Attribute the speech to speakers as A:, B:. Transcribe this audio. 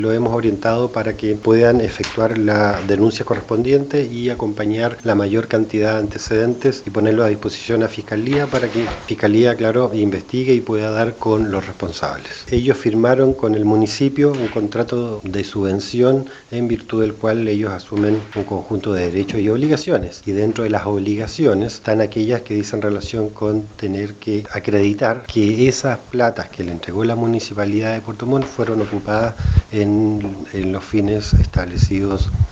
A: Lo hemos orientado para que puedan efectuar la denuncia correspondiente y acompañar la mayor cantidad de antecedentes y ponerlo a disposición a Fiscalía para que Fiscalía, claro, investigue y pueda dar con los responsables. Ellos firmaron con el municipio un contrato de subvención en virtud del cual ellos asumen un conjunto de derechos y obligaciones. Y dentro de las obligaciones están aquellas que dicen relación con tener que acreditar que esas platas que le entregó la Municipalidad de Puerto Montt fueron ocupadas en los fines establecidos